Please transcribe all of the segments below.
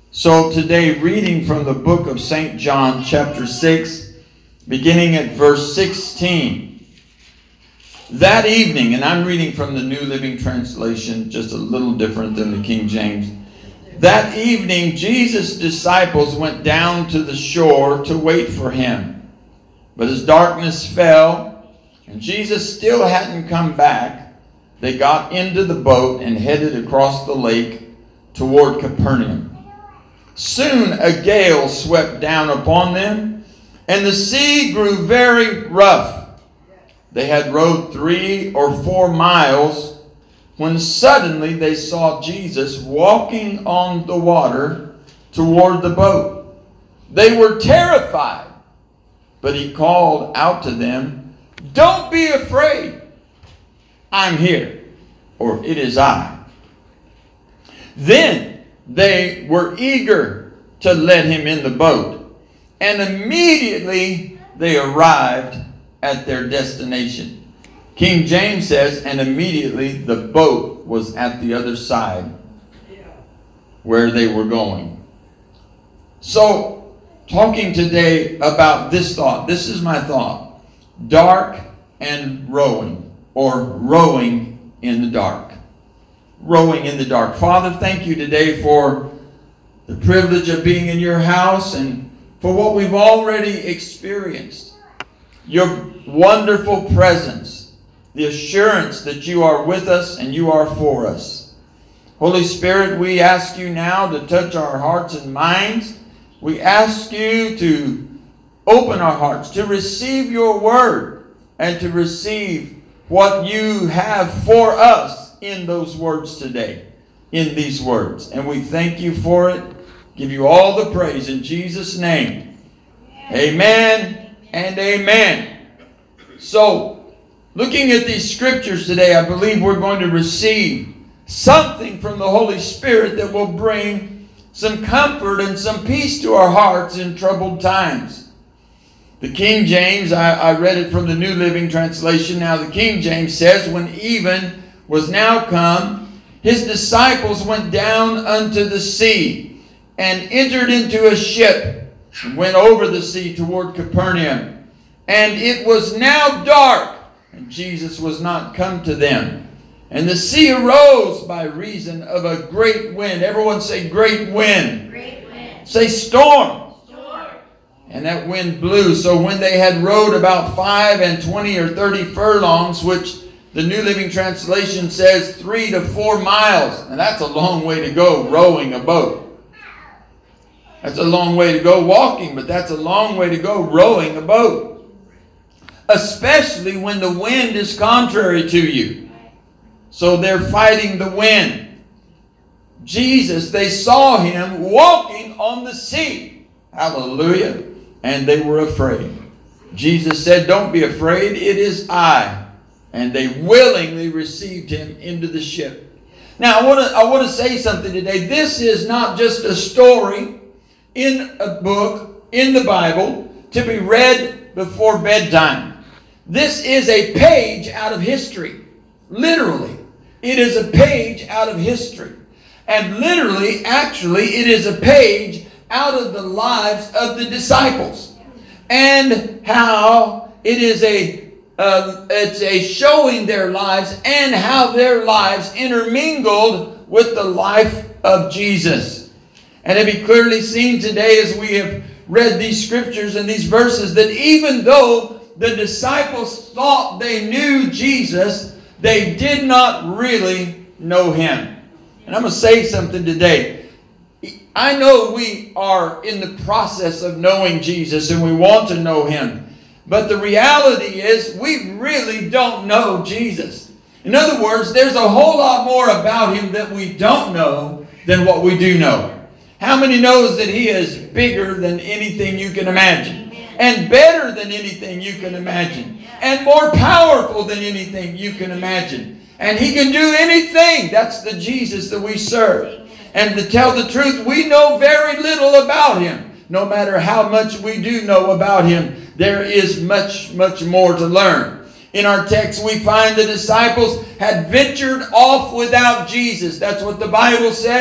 So today, reading from the book of St. John, chapter 6, beginning at verse 16. That evening, and I'm reading from the New Living Translation, just a little different than the King James. That evening, Jesus' disciples went down to the shore to wait for him. But as darkness fell, and Jesus still hadn't come back, they got into the boat and headed across the lake toward Capernaum. Soon a gale swept down upon them, and the sea grew very rough. They had rowed 3 or 4 miles when suddenly they saw Jesus walking on the water toward the boat. They were terrified, but he called out to them, "Don't be afraid. I'm here," or "It is I." Then they were eager to let him in the boat, and immediately they arrived at their destination. King James says, and immediately the boat was at the other side where they were going. So, talking today about this thought. This is my thought. Dark and rowing, or rowing in the dark. Rowing in the dark. Father, thank you today for the privilege of being in your house and for what we've already experienced. Your wonderful presence, the assurance that you are with us and you are for us. Holy Spirit, we ask you now to touch our hearts and minds. We ask you to open our hearts to receive your word and to receive what you have for us in those words today, in these words. And we thank you for it. Give you all the praise in Jesus' name. Amen and amen. So, looking at these scriptures today, I believe we're going to receive something from the Holy Spirit that will bring some comfort and some peace to our hearts in troubled times. The King James, I read it from the New Living Translation. Now the King James says, when even was now come, his disciples went down unto the sea and entered into a ship and went over the sea toward Capernaum. And it was now dark, and Jesus was not come to them. And the sea arose by reason of a great wind. Everyone say great wind. Great wind. Say storm. And that wind blew. So when they had rowed about 25 or 30 furlongs, which the New Living Translation says 3 to 4 miles. And that's a long way to go rowing a boat. That's a long way to go walking, but that's a long way to go rowing a boat. Especially when the wind is contrary to you. So they're fighting the wind. Jesus, they saw him walking on the sea. Hallelujah. And they were afraid. Jesus said, "Don't be afraid, it is I." And they willingly received him into the ship. Now, I want to say something today. This is not just a story in a book, in the Bible, to be read before bedtime. This is a page out of history. Literally. It is a page out of history. And literally, actually, it is a page out of the lives of the disciples. And how it is it's a showing their lives and how their lives intermingled with the life of Jesus. And it be clearly seen today as we have read these scriptures and these verses that even though the disciples thought they knew Jesus, they did not really know him. And I'm going to say something today. I know we are in the process of knowing Jesus and we want to know him. But the reality is we really don't know Jesus. In other words, there's a whole lot more about him that we don't know than what we do know. How many knows that he is bigger than anything you can imagine? And better than anything you can imagine? And more powerful than anything you can imagine? And he can do anything. That's the Jesus that we serve. And to tell the truth, we know very little about him. No matter how much we do know about him, there is much, much more to learn. In our text, we find the disciples had ventured off without Jesus. That's what the Bible says.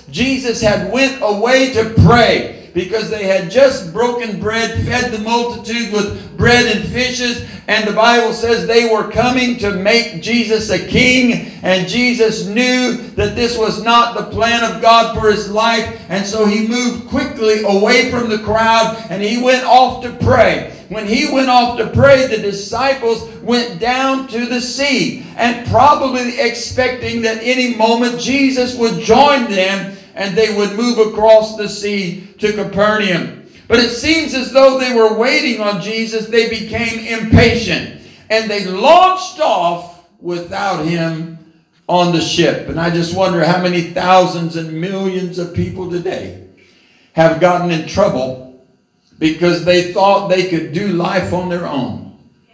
Jesus had went away to pray, because they had just broken bread, fed the multitude with bread and fishes, and the Bible says they were coming to make Jesus a king, and Jesus knew that this was not the plan of God for his life, and so he moved quickly away from the crowd, and he went off to pray. When he went off to pray, the disciples went down to the sea, and probably expecting that any moment Jesus would join them and they would move across the sea to Capernaum. But it seems as though they were waiting on Jesus. They became impatient, and they launched off without him on the ship. And I just wonder how many thousands and millions of people today have gotten in trouble because they thought they could do life on their own.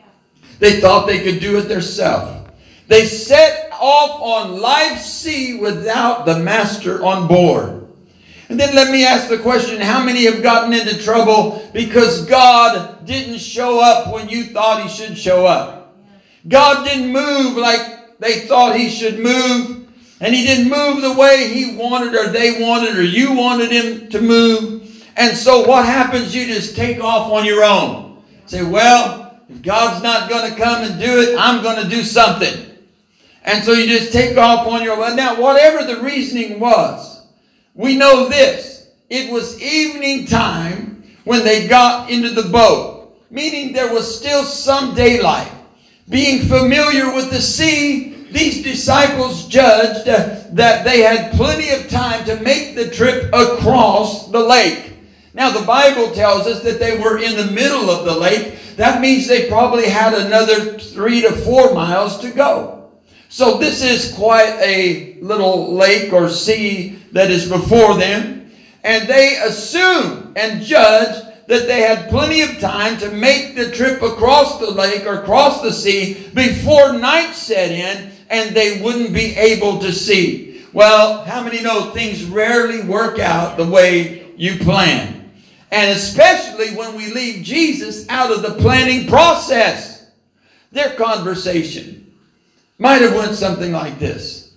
They thought they could do it themselves. They set off on life's sea without the master on board. And then let me ask the question, how many have gotten into trouble because God didn't show up when you thought he should show up? God didn't move like they thought he should move. And he didn't move the way he wanted, or they wanted, or you wanted him to move. And so what happens? You just take off on your own. Say, well, if God's not going to come and do it, I'm going to do something. And so you just take off on your own. Now, whatever the reasoning was, we know this. It was evening time when they got into the boat, meaning there was still some daylight. Being familiar with the sea, these disciples judged that they had plenty of time to make the trip across the lake. Now, the Bible tells us that they were in the middle of the lake. That means they probably had another 3 to 4 miles to go. So this is quite a little lake or sea that is before them. And they assumed and judged that they had plenty of time to make the trip across the lake or across the sea before night set in, and they wouldn't be able to see. Well, how many know things rarely work out the way you plan? And especially when we leave Jesus out of the planning process. Their conversation might have went something like this.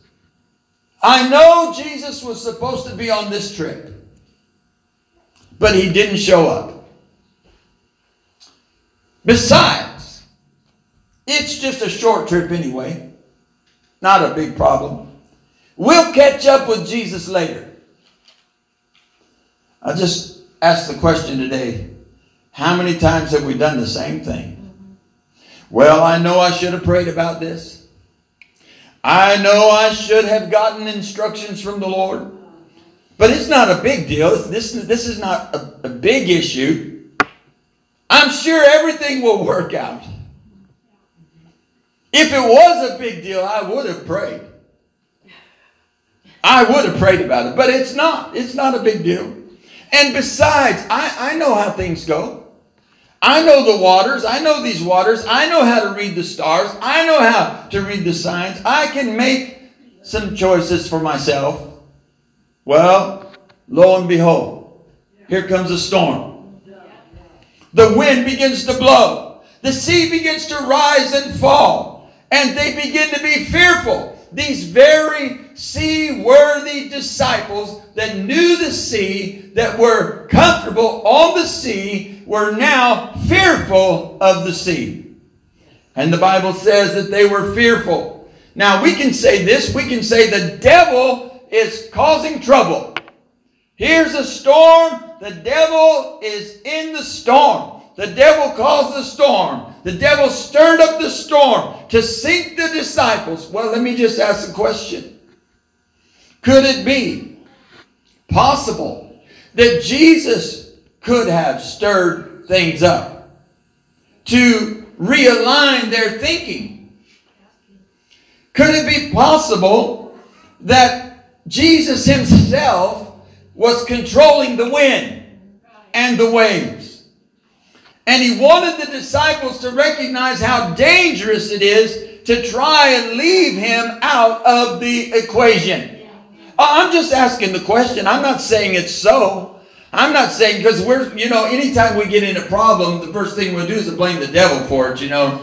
I know Jesus was supposed to be on this trip, but he didn't show up. Besides, it's just a short trip anyway. Not a big problem. We'll catch up with Jesus later. I just ask the question today, how many times have we done the same thing? Well, I know I should have prayed about this. I know I should have gotten instructions from the Lord. But it's not a big deal. This is not a big issue. I'm sure everything will work out. If it was a big deal, I would have prayed. I would have prayed about it. But it's not. It's not a big deal. And besides, I know how things go. I know the waters. I know these waters. I know how to read the stars. I know how to read the signs. I can make some choices for myself. Well, lo and behold, here comes a storm. The wind begins to blow. The sea begins to rise and fall. And they begin to be fearful. These very sea-worthy disciples that knew the sea, that were comfortable on the sea, were now fearful of the sea. And the Bible says that they were fearful. Now we can say this, we can say the devil is causing trouble. Here's a storm, the devil is in the storm. The devil caused the storm. The devil stirred up the storm to sink the disciples. Well, let me just ask a question. Could it be possible that Jesus could have stirred things up to realign their thinking? Could it be possible that Jesus himself was controlling the wind and the waves? And he wanted the disciples to recognize how dangerous it is to try and leave him out of the equation. I'm just asking the question. I'm not saying it's so. I'm not saying, because anytime we get in a problem, the first thing we'll do is to blame the devil for it,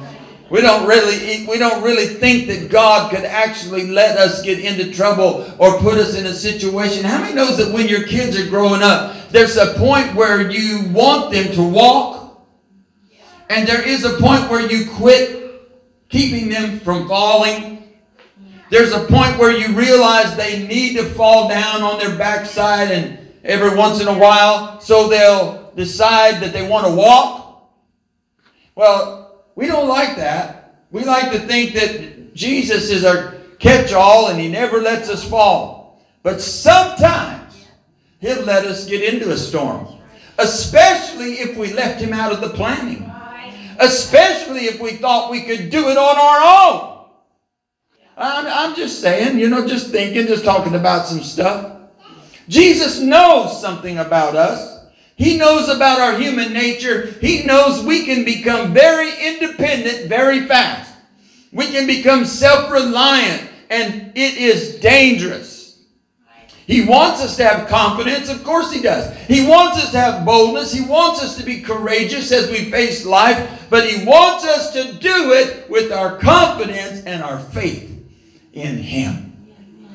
We don't really think that God could actually let us get into trouble or put us in a situation. How many knows that when your kids are growing up, there's a point where you want them to walk, and there is a point where you quit keeping them from falling. There's a point where you realize they need to fall down on their backside and every once in a while, so they'll decide that they want to walk. Well, we don't like that. We like to think that Jesus is our catch-all and He never lets us fall. But sometimes He'll let us get into a storm. Especially if we left Him out of the planning. Especially if we thought we could do it on our own. I'm just saying, just thinking, just talking about some stuff. Jesus knows something about us. He knows about our human nature. He knows we can become very independent very fast. We can become self-reliant, and it is dangerous. He wants us to have confidence. Of course He does. He wants us to have boldness. He wants us to be courageous as we face life. But He wants us to do it with our confidence and our faith in Him.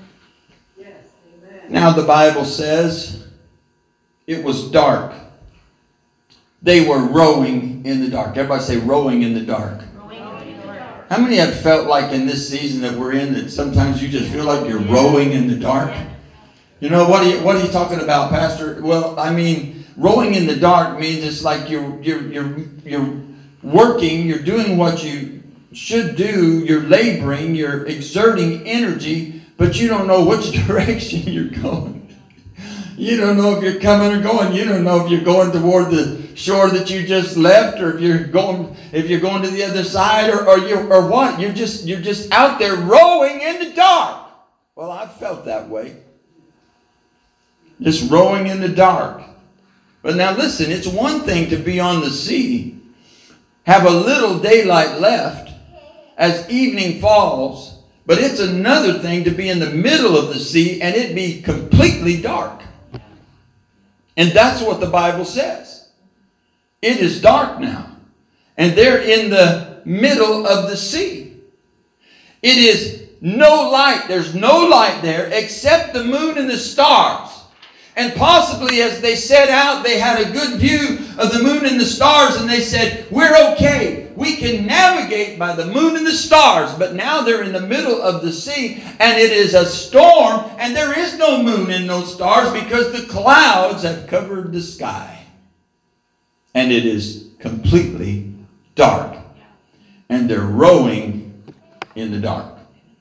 Now the Bible says, it was dark. They were rowing in the dark. Everybody say rowing in the dark. How many have felt like in this season that we're in that sometimes you just feel like you're rowing in the dark? What are you talking about, Pastor? Well, I mean, rowing in the dark means it's like you're working, you're doing what you should do, you're laboring, you're exerting energy, but you don't know which direction you're going. You don't know if you're coming or going. You don't know if you're going toward the shore that you just left, or if you're going to the other side, or what. You're just out there rowing in the dark. Well, I've felt that way. Just rowing in the dark. But now listen, it's one thing to be on the sea, have a little daylight left as evening falls, but it's another thing to be in the middle of the sea and it be completely dark. And that's what the Bible says. It is dark now. And they're in the middle of the sea. It is no light. There's no light there except the moon and the stars. And possibly as they set out, they had a good view of the moon and the stars. And they said, we're okay. We can navigate by the moon and the stars. But now they're in the middle of the sea. And it is a storm. And there is no moon and no stars because the clouds have covered the sky. And it is completely dark. And they're rowing in the dark.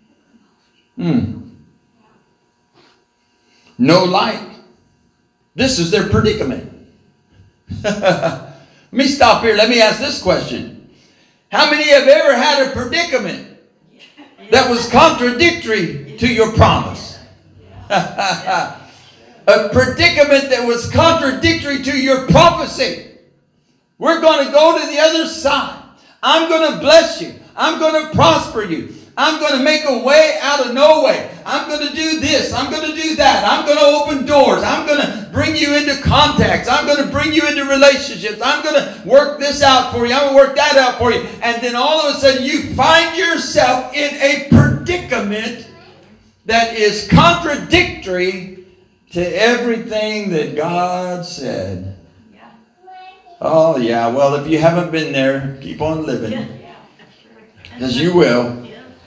No light. This is their predicament. Let me stop here. Let me ask this question. How many have ever had a predicament that was contradictory to your promise? A predicament that was contradictory to your prophecy. We're going to go to the other side. I'm going to bless you. I'm going to prosper you. I'm going to make a way out of no way. I'm going to do this. I'm going to do that. I'm going to open doors. I'm going to bring you into contacts. I'm going to bring you into relationships. I'm going to work this out for you. I'm going to work that out for you. And then all of a sudden you find yourself in a predicament that is contradictory to everything that God said. Oh, yeah. Well, if you haven't been there, keep on living. Because you will.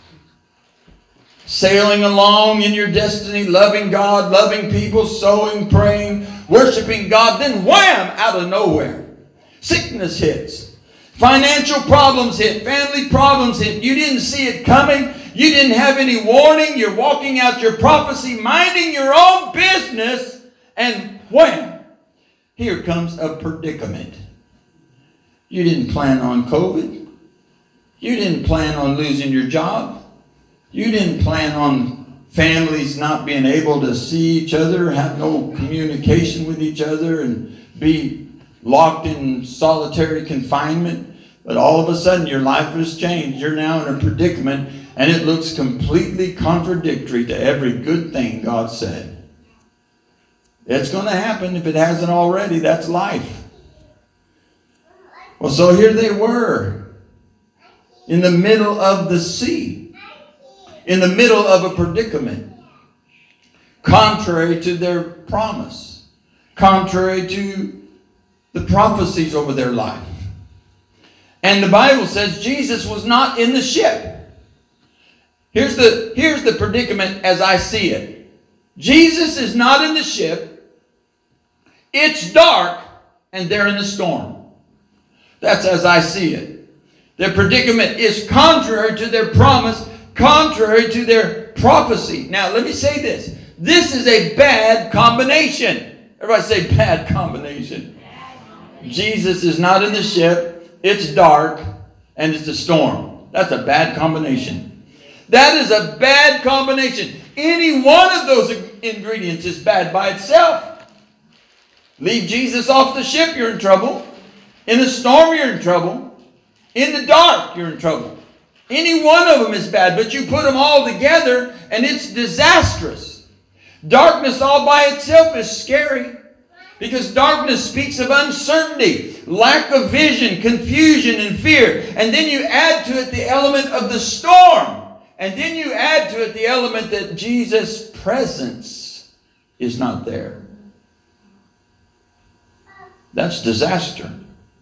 Sailing along in your destiny, loving God, loving people, sowing, praying, worshiping God. Then wham, out of nowhere, sickness hits. Financial problems hit. Family problems hit. You didn't see it coming. You didn't have any warning. You're walking out your prophecy, minding your own business. And wham, here comes a predicament. You didn't plan on COVID. You didn't plan on losing your job. You didn't plan on families not being able to see each other, have no communication with each other, and be locked in solitary confinement. But all of a sudden, your life has changed. You're now in a predicament, and it looks completely contradictory to every good thing God said. It's going to happen if it hasn't already. That's life. Well, so here they were in the middle of the sea, in the middle of a predicament, contrary to their promise, contrary to the prophecies over their life. And the Bible says Jesus was not in the ship. Here's the predicament as I see it. Jesus is not in the ship. It's dark, and they're in the storm. That's as I see it. Their predicament is contrary to their promise, contrary to their prophecy. Now, let me say this. This is a bad combination. Everybody say bad combination. Jesus is not in the ship. It's dark, and it's a storm. That's a bad combination. That is a bad combination. Any one of those ingredients is bad by itself. Leave Jesus off the ship, you're in trouble. In a storm, you're in trouble. In the dark, you're in trouble. Any one of them is bad, but you put them all together and it's disastrous. Darkness all by itself is scary because darkness speaks of uncertainty, lack of vision, confusion, and fear. And then you add to it the element of the storm. And then you add to it the element that Jesus' presence is not there. That's disaster.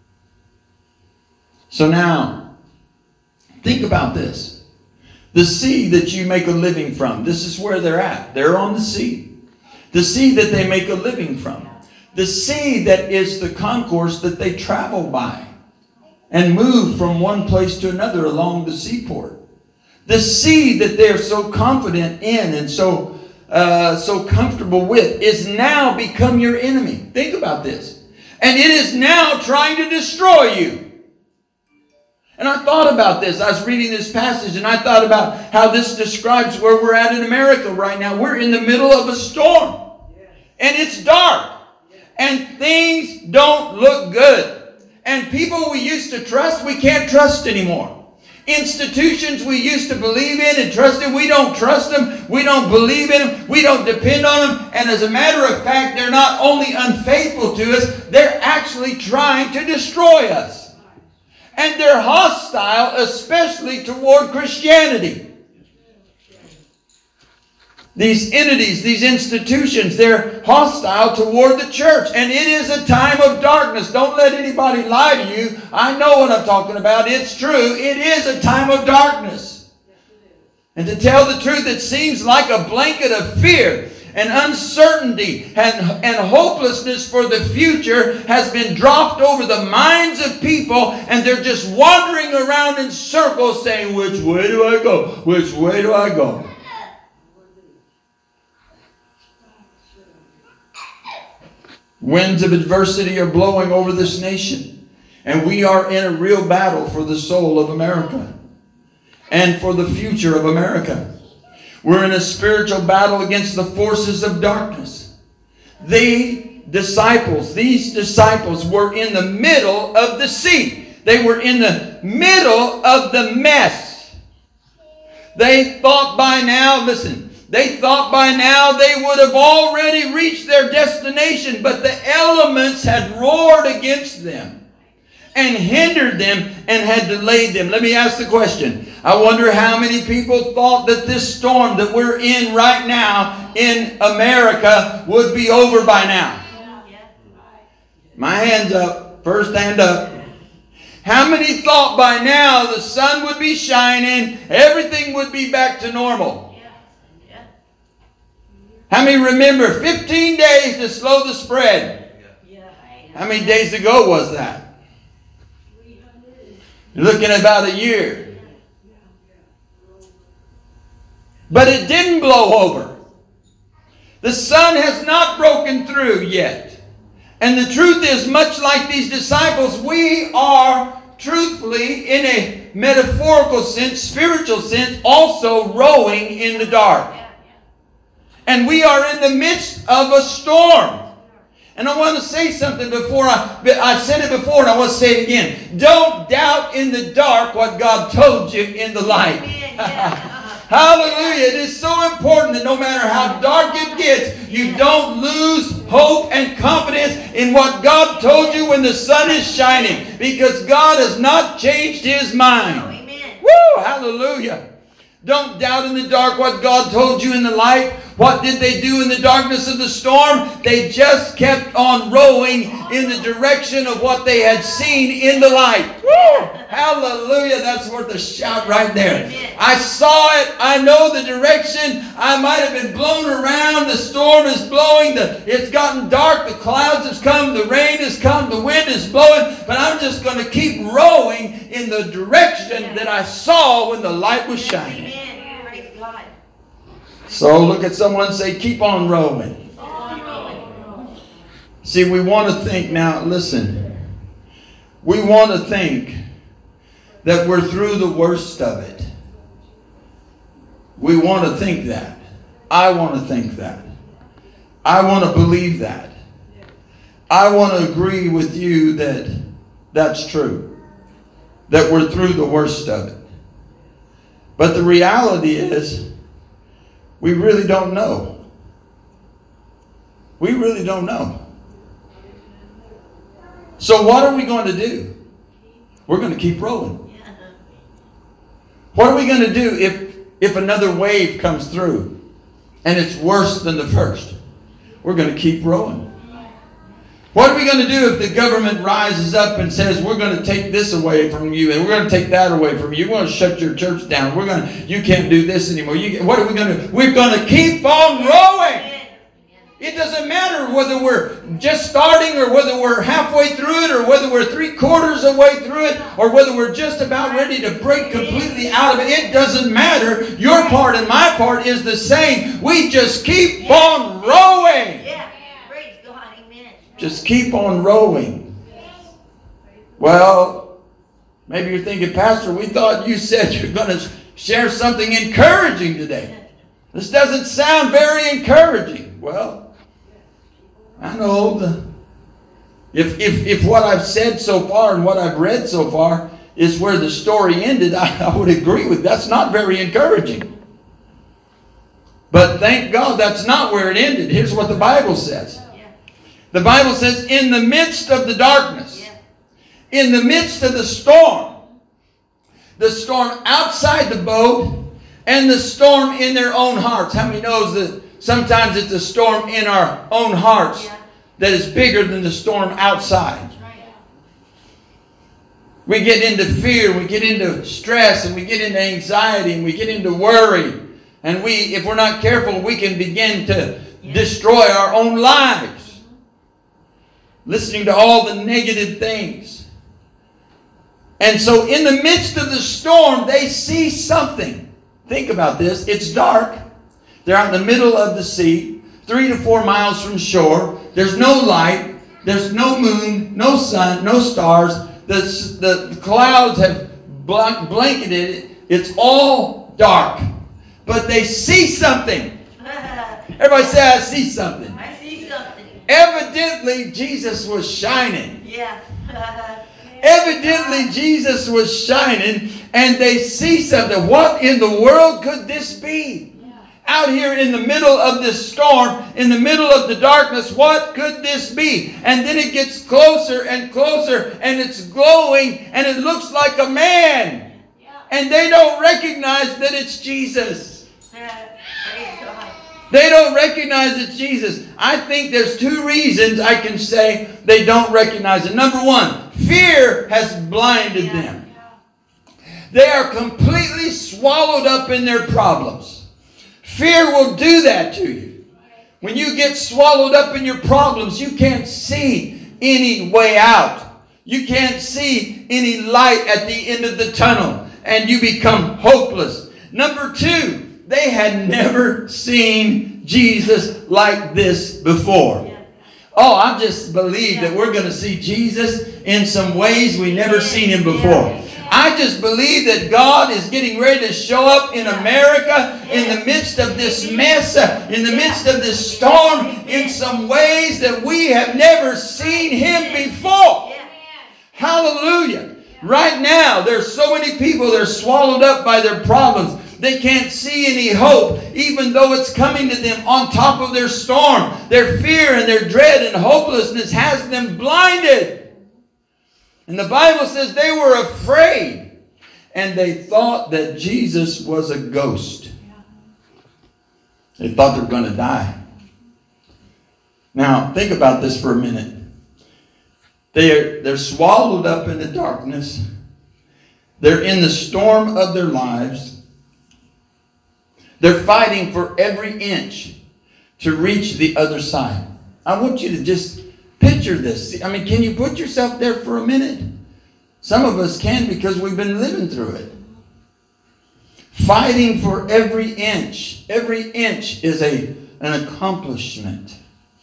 So now, think about this. The sea that you make a living from, this is where they're at. They're on the sea. The sea that they make a living from. The sea that is the concourse that they travel by and move from one place to another along the seaport. The sea that they're so confident in and so comfortable with is now become your enemy. Think about this. And it is now trying to destroy you. And I thought about this. I was reading this passage and I thought about how this describes where we're at in America right now. We're in the middle of a storm. And it's dark. And things don't look good. And people we used to trust, we can't trust anymore. Institutions we used to believe in and trust in, we don't trust them. We don't believe in them. We don't depend on them. And as a matter of fact, they're not only unfaithful to us, they're actually trying to destroy us. And they're hostile, especially toward Christianity. These entities, these institutions, they're hostile toward the church. And it is a time of darkness. Don't let anybody lie to you. I know what I'm talking about. It's true. It is a time of darkness. And to tell the truth, it seems like a blanket of fear and uncertainty and hopelessness for the future has been dropped over the minds of people, and they're just wandering around in circles saying, which way do I go? Which way do I go? Winds of adversity are blowing over this nation. And we are in a real battle for the soul of America. And for the future of America. We're in a spiritual battle against the forces of darkness. These disciples were in the middle of the sea. They were in the middle of the mess. They thought by now, listen, they thought by now they would have already reached their destination, but the elements had roared against them and hindered them and had delayed them. Let me ask the question. I wonder how many people thought that this storm that we're in right now in America would be over by now. My hand's up. First hand up. How many thought by now the sun would be shining, everything would be back to normal? How many remember 15 days to slow the spread? How many days ago was that? You're looking at about a year. But it didn't blow over. The sun has not broken through yet. And the truth is, much like these disciples, we are truthfully, in a metaphorical sense, spiritual sense, also rowing in the dark. And we are in the midst of a storm. And I want to say something before I said it before and I want to say it again. Don't doubt in the dark what God told you in the light. Hallelujah. It is so important that no matter how dark it gets, you don't lose hope and confidence in what God told you when the sun is shining. Because God has not changed His mind. Woo! Woo! Hallelujah. Don't doubt in the dark what God told you in the light. What did they do in the darkness of the storm? They just kept on rowing in the direction of what they had seen in the light. Woo! Hallelujah. That's worth a shout right there. I saw it. I know the direction. I might have been blown around. The storm is blowing. It's gotten dark. The clouds have come. The rain has come. The wind is blowing. But I'm just going to keep rowing in the direction that I saw when the light was shining. So look at someone and say, keep on rowing. See, we want to think now, listen. We want to think that we're through the worst of it. We want to think that. I want to think that. I want to believe that. I want to agree with you that that's true. That we're through the worst of it. But the reality is, we really don't know. We really don't know. So what are we going to do? We're going to keep rowing. What are we going to do if another wave comes through and it's worse than the first? We're going to keep rowing. What are we going to do if the government rises up and says, we're going to take this away from you and we're going to take that away from you. We're going to shut your church down. You can't do this anymore. What are we going to do? We're going to keep on rowing. It doesn't matter whether we're just starting or whether we're halfway through it or whether we're 3/4 of the way through it or whether we're just about ready to break completely out of it. It doesn't matter. Your part and my part is the same. We just keep on rowing. Just keep on rowing. Well, maybe you're thinking, Pastor, we thought you said you're going to share something encouraging today. This doesn't sound very encouraging. Well, I know if what I've said so far and what I've read so far is where the story ended, I would agree with that's not very encouraging. But thank God that's not where it ended. Here's what the Bible says. The Bible says, in the midst of the darkness, in the midst of the storm outside the boat, and the storm in their own hearts. How many knows that sometimes it's a storm in our own hearts that is bigger than the storm outside? We get into fear, we get into stress, and we get into anxiety, and we get into worry. And if we're not careful, we can begin to destroy our own lives. Listening to all the negative things. And so in the midst of the storm, they see something. Think about this. It's dark. They're out in the middle of the sea, 3 to 4 miles from shore. There's no light. There's no moon, no sun, no stars. The clouds have blanketed it. It's all dark. But they see something. Everybody say, I see something. Evidently, Jesus was shining. Evidently, Jesus was shining, and they see something. What in the world could this be? Out here in the middle of this storm, in the middle of the darkness, what could this be? And then it gets closer and closer, and it's glowing, and it looks like a man. And they don't recognize that it's Jesus. They don't recognize it's Jesus. I think there's 2 reasons I can say they don't recognize it. Number 1, fear has blinded them. They are completely swallowed up in their problems. Fear will do that to you. When you get swallowed up in your problems, you can't see any way out. You can't see any light at the end of the tunnel, and you become hopeless. Number 2, they had never seen Jesus like this before. Oh, I just believe that we're going to see Jesus in some ways we never seen him before. I just believe that God is getting ready to show up in America in the midst of this mess, in the midst of this storm, in some ways that we have never seen him before. Hallelujah. Right now, there's so many people that are swallowed up by their problems. They can't see any hope, even though it's coming to them on top of their storm. Their fear and their dread and hopelessness has them blinded. And the Bible says they were afraid. and they thought that Jesus was a ghost. They thought they were going to die. Now, think about this for a minute. They're swallowed up in the darkness. They're in the storm of their lives. They're fighting for every inch to reach the other side. I want you to just picture this. I mean, can you put yourself there for a minute? Some of us can because we've been living through it. Fighting for every inch. Every inch is an accomplishment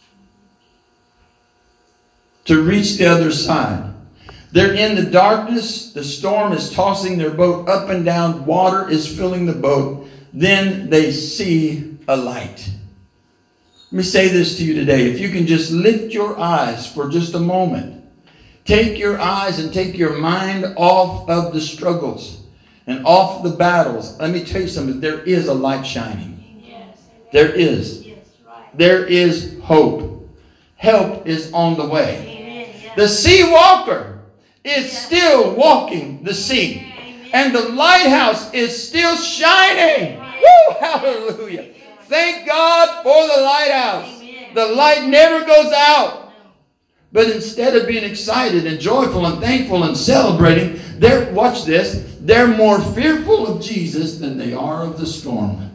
to reach the other side. They're in the darkness. The storm is tossing their boat up and down. Water is filling the boat. Then they see a light. Let me say this to you today. If you can just lift your eyes for just a moment. Take your eyes and take your mind off of the struggles and off the battles. Let me tell you something. There is a light shining. There is. There is hope. Help is on the way. The sea walker is still walking the sea. And the lighthouse is still shining. Woo! Hallelujah. Thank God for the lighthouse. The light never goes out. But instead of being excited and joyful and thankful and celebrating, watch this, they're more fearful of Jesus than they are of the storm.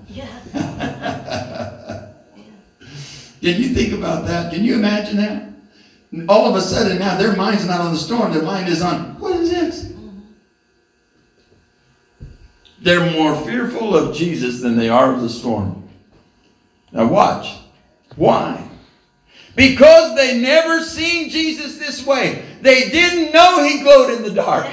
Can you think about that? Can you imagine that? All of a sudden now their mind's not on the storm. Their mind is on, what is this? They're more fearful of Jesus than they are of the storm. Now watch. Why? Because they never seen Jesus this way. They didn't know he glowed in the dark.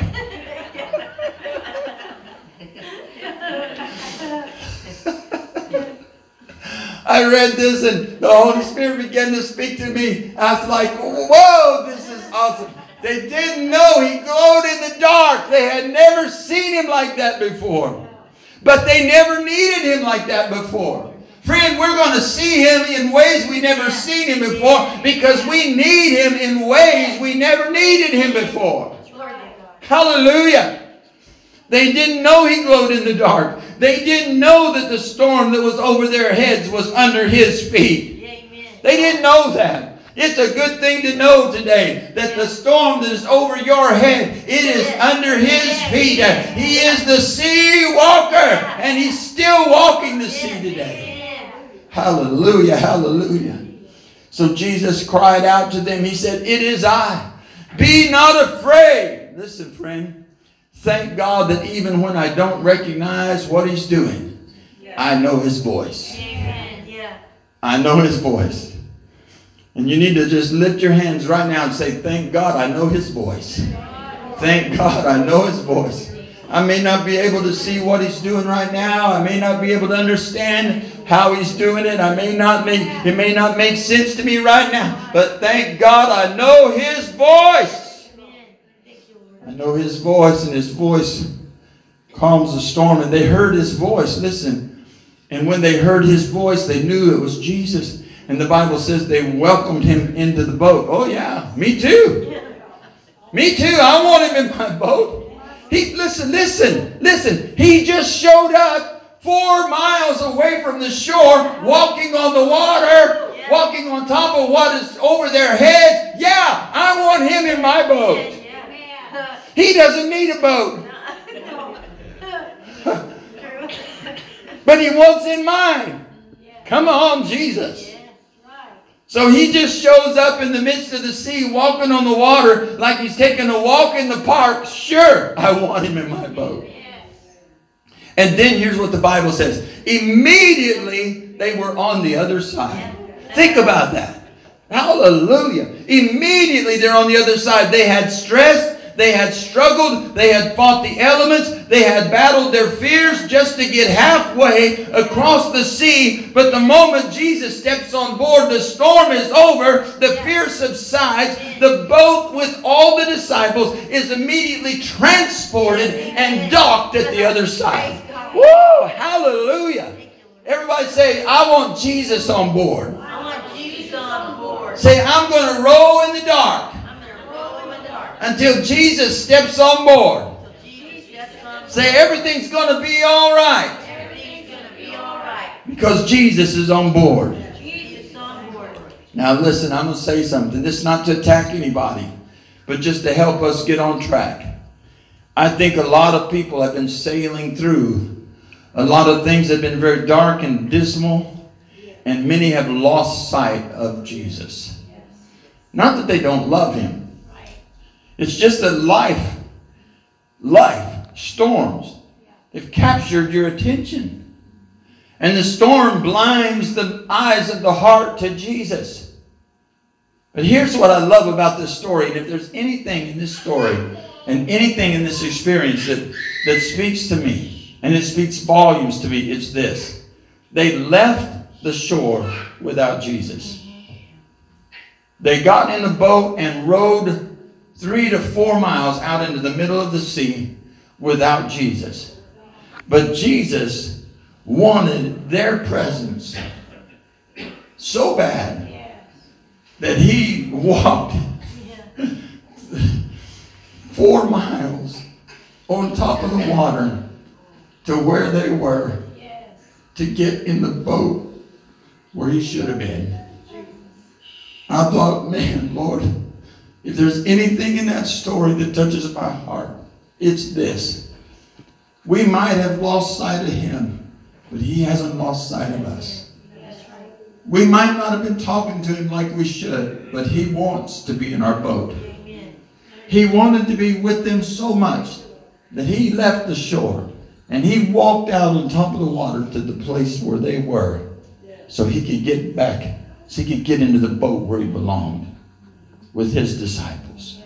I read this and the Holy Spirit began to speak to me. I was like, whoa, this is awesome. They didn't know he glowed in the dark. They had never seen him like that before. But they never needed him like that before. Friend, we're going to see him in ways we never seen him before because we need him in ways we never needed him before. Hallelujah. They didn't know he glowed in the dark. They didn't know that the storm that was over their heads was under his feet. They didn't know that. It's a good thing to know today that the storm that is over your head, it is under his feet. He is the sea walker and he's still walking the sea today. Hallelujah, hallelujah. So Jesus cried out to them. He said, it is I. Be not afraid. Listen, friend. Thank God that even when I don't recognize what he's doing, I know his voice. I know his voice. And you need to just lift your hands right now and say, thank God I know his voice. Thank God I know his voice. I may not be able to see what he's doing right now. I may not be able to understand how he's doing it. It may not make sense to me right now. But thank God I know his voice. I know his voice, and his voice calms the storm. And they heard his voice. Listen. And when they heard his voice, they knew it was Jesus. And the Bible says they welcomed him into the boat. Oh yeah, me too. Me too. I want him in my boat. Listen. He just showed up 4 miles away from the shore, walking on the water, walking on top of what is over their heads. Yeah, I want him in my boat. He doesn't need a boat. But he wants in mine. Come on, Jesus. So he just shows up in the midst of the sea, walking on the water like he's taking a walk in the park. Sure, I want him in my boat. And then here's what the Bible says. Immediately they were on the other side. Think about that. Hallelujah. Immediately they're on the other side. They had stressed. They had struggled. They had fought the elements. They had battled their fears just to get halfway across the sea. But the moment Jesus steps on board, the storm is over. The fear subsides. The boat with all the disciples is immediately transported and docked at the other side. Woo! Hallelujah. Everybody say, I want Jesus on board. I want Jesus on board. Say, I'm going to row in the dark until Jesus steps on board. Say, everything's going to be all right. Everything's going to be all right. Because Jesus is on board. Jesus is on board. Now listen, I'm going to say something. This is not to attack anybody, but just to help us get on track. I think a lot of people have been sailing through. A lot of things have been very dark and dismal. And many have lost sight of Jesus. Not that they don't love him. It's just that life, storms, they've captured your attention. And the storm blinds the eyes of the heart to Jesus. But here's what I love about this story. And if there's anything in this story and anything in this experience that speaks to me, and it speaks volumes to me, it's this. They left the shore without Jesus. They got in the boat and rowed 3 to 4 miles out into the middle of the sea without Jesus. But Jesus wanted their presence so bad that he walked 4 miles on top of the water to where they were to get in the boat where he should have been. I thought, man, Lord, if there's anything in that story that touches my heart, it's this. We might have lost sight of him, but he hasn't lost sight of us. We might not have been talking to him like we should, but he wants to be in our boat. He wanted to be with them so much that he left the shore and he walked out on top of the water to the place where they were so he could get back, so he could get into the boat where he belonged with his disciples.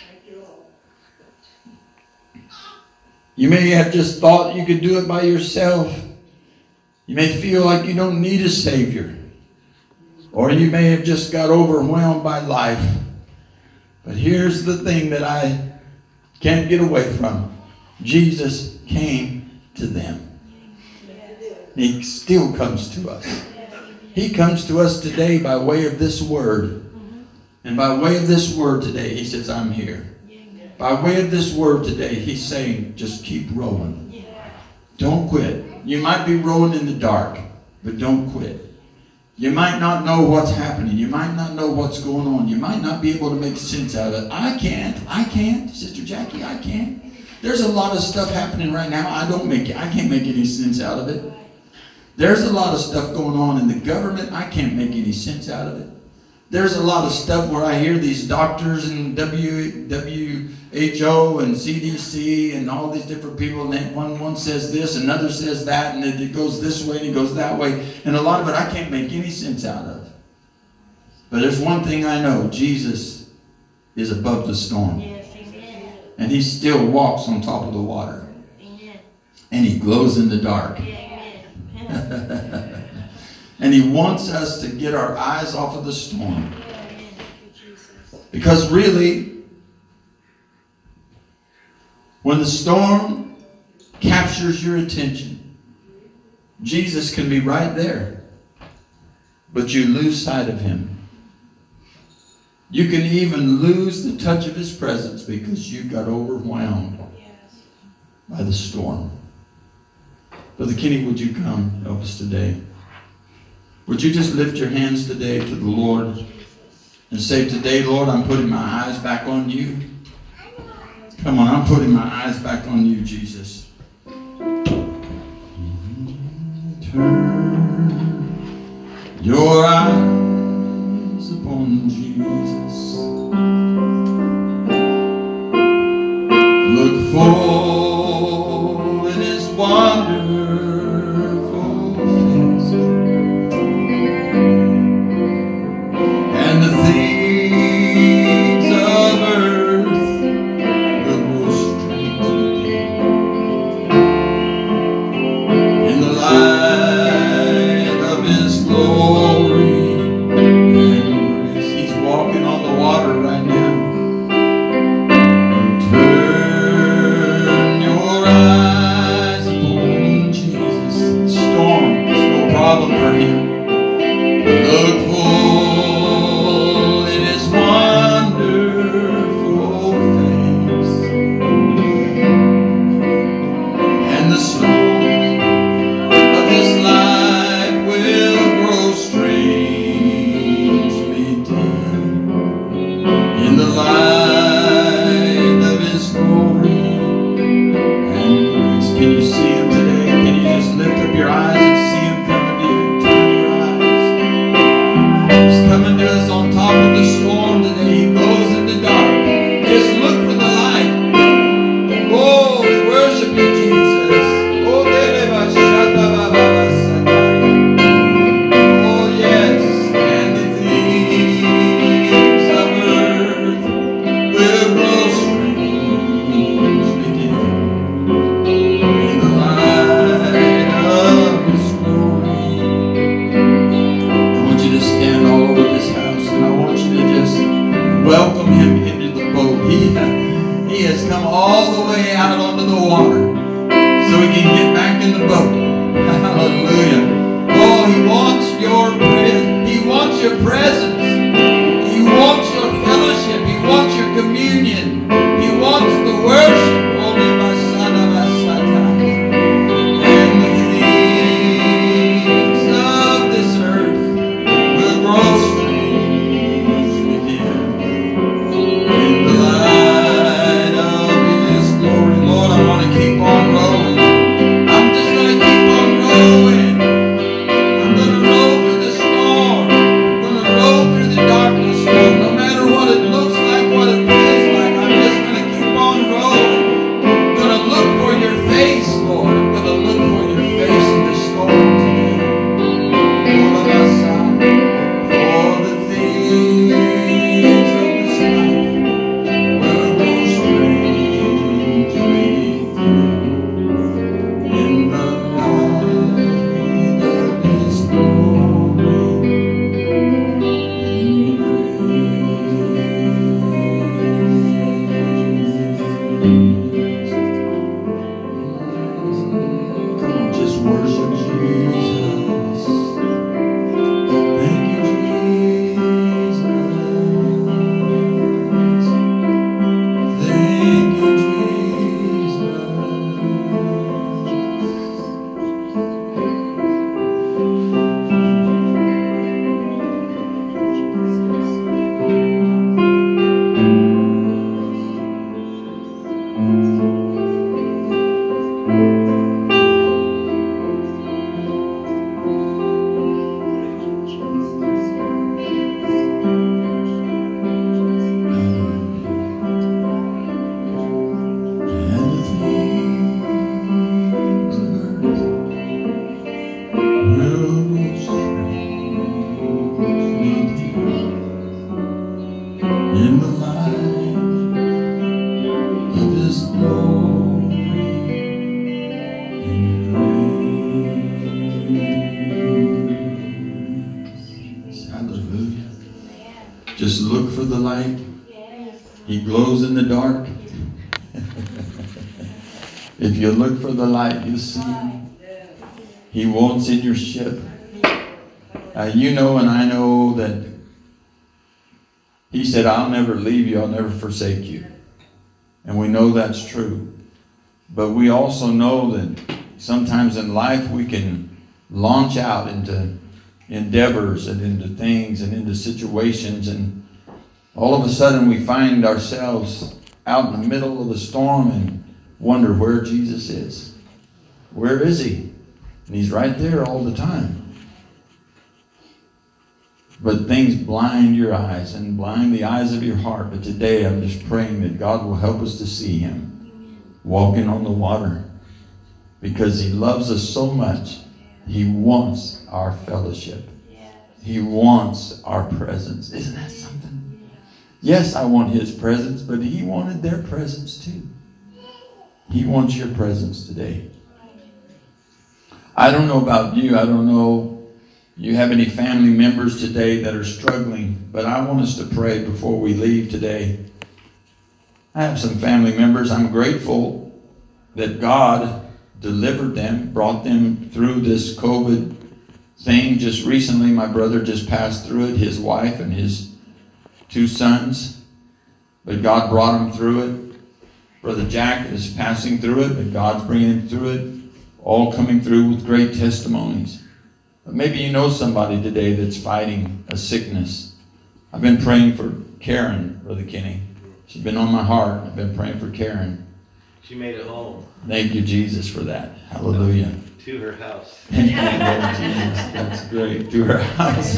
You may have just thought you could do it by yourself. You may feel like you don't need a Savior. Or you may have just got overwhelmed by life. But here's the thing that I can't get away from. Jesus came to them. He still comes to us. He comes to us today by way of this word. And by way of this word today, he says, I'm here. By way of this word today, he's saying, just keep rowing. Don't quit. You might be rowing in the dark, but don't quit. You might not know what's happening. You might not know what's going on. You might not be able to make sense out of it. I can't. Sister Jackie, I can't. There's a lot of stuff happening right now. I can't make any sense out of it. There's a lot of stuff going on in the government. I can't make any sense out of it. There's a lot of stuff where I hear these doctors and WHO and CDC and all these different people, and one says this, another says that, and it goes this way and it goes that way. And a lot of it I can't make any sense out of. But there's one thing I know. Jesus is above the storm. Yes, amen. And he still walks on top of the water. Amen. And he glows in the dark. Amen. And he wants us to get our eyes off of the storm. Because really, when the storm captures your attention, Jesus can be right there. But you lose sight of him. You can even lose the touch of his presence because you got overwhelmed by the storm. Brother Kenny, would you come help us today? Would you just lift your hands today to the Lord and say, today, Lord, I'm putting my eyes back on you. Come on, I'm putting my eyes back on you, Jesus. Turn your eyes upon Jesus. Look full in his wonderful face. And the things of earth will grow strangely in the light of his glory and grace. He's walking on the water right now. in the light of His glory. And can you see Him today? Can you just lift up your eyes and see Him coming to you? Turn your eyes. He's coming to us on top of the storm today. He goes in the dark. Just look for the light. Oh, we worship you, Jesus. Oh, oh yes. And the things of earth will grow strange within. In the light of His glory. I want you to stand all over this house, and I want you to just welcome Him into the boat. He has come all the way out onto the water so He can get back in the boat. Hallelujah. Oh, He wants your presence. He wants your presence. He wants your fellowship. He wants your communion. He wants the worship. Holy Masada Masata. And the things of this earth will grow strange within. In the light of His glory. Lord, I want to keep on rowing. I'm just going to keep on rowing. I'm going to row through the storm. I'm going to row through the darkness, Lord. No matter what it looks like, what it feels like, I'm just going to keep on rowing. I'm going to look for your face, Lord. I'm going to look for your face in the storm today. All of us, for the things of this life will grow strange in the light of His glory and grace. Come on, just worship Jesus. Thank you, Jesus. Thank you, Jesus. And the things of earth will grow strange in the light of His glory and grace. Hallelujah. Just look for the light. He glows in the dark. If you look for the light, you'll see Him. He walks in your ship. You know and I know that He said, I'll never leave you, I'll never forsake you. And we know that's true. But we also know that sometimes in life we can launch out into endeavors and into things and into situations, and all of a sudden we find ourselves out in the middle of the storm and wonder where Jesus is. Where is He? And He's right there all the time. But things blind your eyes and blind the eyes of your heart. But today I'm just praying that God will help us to see Him walking on the water, because He loves us so much. He wants our fellowship. He wants our presence. Isn't that something? Yes, I want His presence, but He wanted their presence too. He wants your presence today. I don't know about you. I don't know you have any family members today that are struggling, but I want us to pray before we leave today. I have some family members. I'm grateful that God delivered them, brought them through this COVID thing. Just recently, my brother just passed through it, his wife and his 2 sons. But God brought him through it. Brother Jack is passing through it, but God's bringing him through it. All coming through with great testimonies. But maybe you know somebody today that's fighting a sickness. I've been praying for Karen, Brother Kenny. She's been on my heart. I've been praying for Karen. She made it home. Thank you, Jesus, for that. Hallelujah. To her house. Thank you, Lord Jesus. That's great. To her house.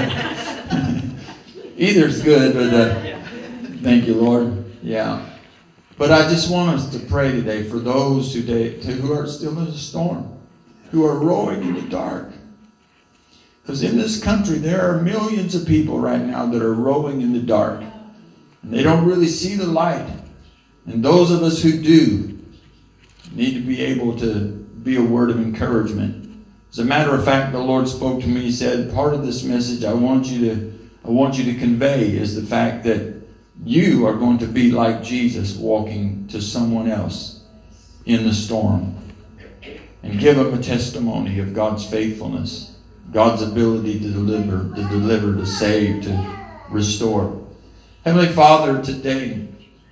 Either's good, but thank you, Lord. Yeah. But I just want us to pray today for those who are still in the storm, who are rowing in the dark. Because in this country, there are millions of people right now that are rowing in the dark. And they don't really see the light. And those of us who do need to be able to be a word of encouragement. As a matter of fact, the Lord spoke to me. He said, part of this message I want you to convey is the fact that you are going to be like Jesus walking to someone else in the storm and give them a testimony of God's faithfulness, God's ability to deliver, to save, to restore. Heavenly Father, today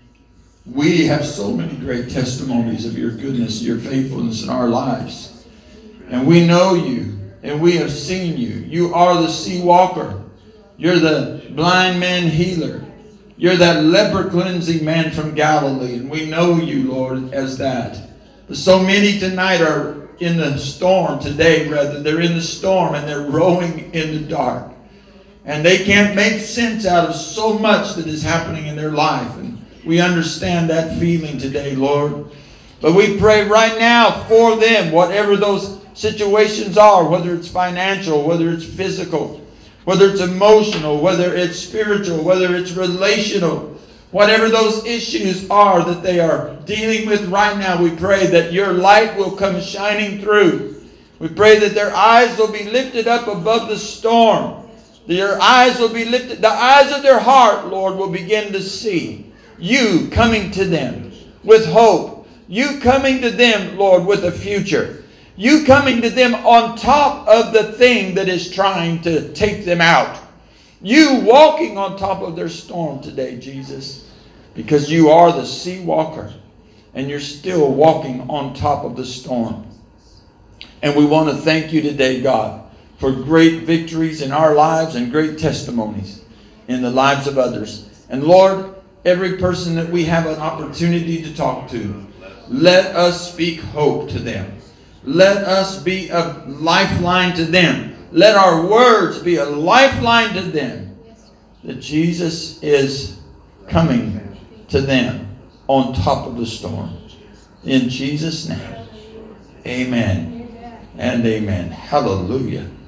we have so many great testimonies of your goodness, your faithfulness in our lives. And we know you and we have seen you. You are the sea walker. You're the blind man healer. You're that leper cleansing man from Galilee. And we know you, Lord, as that. But so many tonight are in the storm today, rather. They're in the storm and they're rowing in the dark. And they can't make sense out of so much that is happening in their life. And we understand that feeling today, Lord. But we pray right now for them, whatever those situations are, whether it's financial, whether it's physical, whether it's emotional, whether it's spiritual, whether it's relational, whatever those issues are that they are dealing with right now, we pray that your light will come shining through. We pray that their eyes will be lifted up above the storm. Your eyes will be lifted. The eyes of their heart, Lord, will begin to see you coming to them with hope. You coming to them, Lord, with a future. You coming to them on top of the thing that is trying to take them out. You walking on top of their storm today, Jesus, because you are the sea walker and you're still walking on top of the storm. And we want to thank you today, God, for great victories in our lives and great testimonies in the lives of others. And Lord, every person that we have an opportunity to talk to, let us speak hope to them. Let us be a lifeline to them. Let our words be a lifeline to them. That Jesus is coming to them on top of the storm. In Jesus' name, amen and amen. Hallelujah.